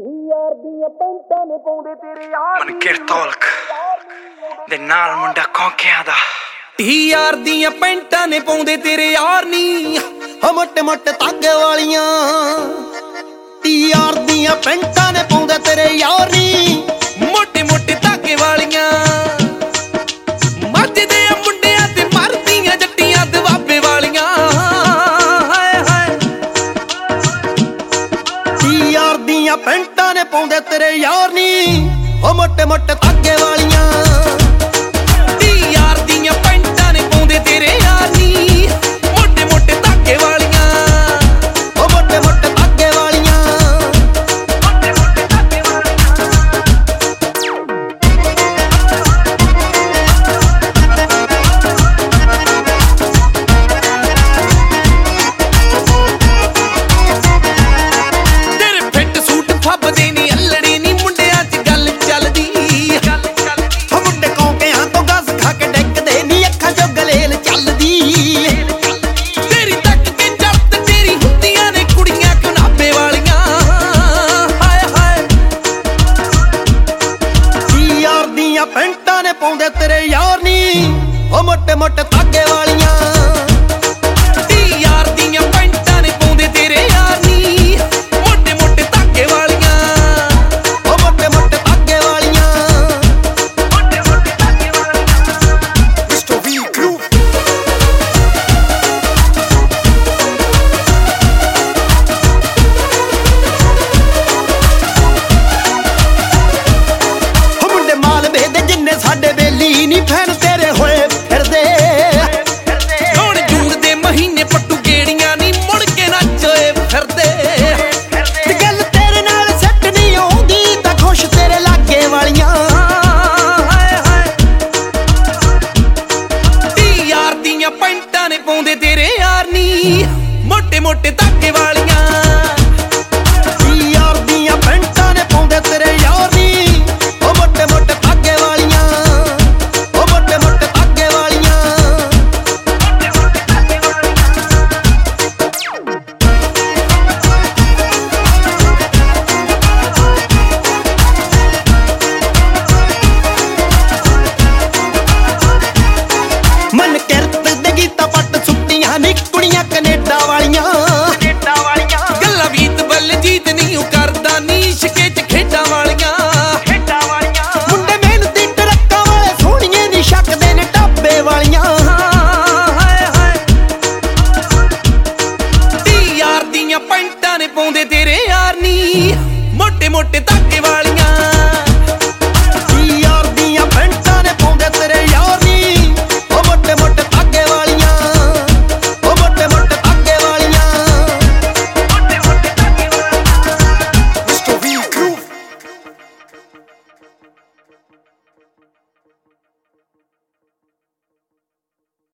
ਯਾਰ ਦੀਆਂ ਪੈਂਟਾਂ ਨੇ ਪਾਉਂਦੇ ਤੇਰੇ ਯਾਰ ਮਨ ਕਿਰਤੋਲਕ ਦੇ ਨਾਲ ਮੁੰਡਾ ਕੌਂਕਿਆਂ ਦਾ ਯਾਰ ਦੀਆਂ ਪੈਂਟਾਂ ਨੇ ਪਾਉਂਦੇ ਤੇਰੇ ਯਾਰ ਨੀ ਮੋਟੇ ਮੋਟੇ ਧਾਗੇ ਵਾਲੀਆਂ ਯਾਰ ਦੀਆਂ ਪੈਂਟਾਂ ਨੇ ਪਾਉਂਦੇ ਤੇਰੇ ਯਾਰ ਨੀ ਮੋਟੇ ਮੋਟੇ ਧਾਗੇ ਵਾਲੀਆਂ ਮੱਝਦੇ ਆ ਮੁੰਡਿਆਂ ਤੇ ਮਰਦੀਆਂ ਜੱਟੀਆਂ ਦਵਾਬੇ ਵਾਲੀਆਂ ਹਾਏ ਹਾਏ ਯਾਰ ਦੀਆਂ ਪੈਂਟਾਂ ਨੇ ਪਾਉਂਦੇ ਤੇਰੇ ਯਾਰ ਨੀ ਮੋਟੇ ਮੋਟੇ ਧਾਗੇ ਵਾਲੀਆਂ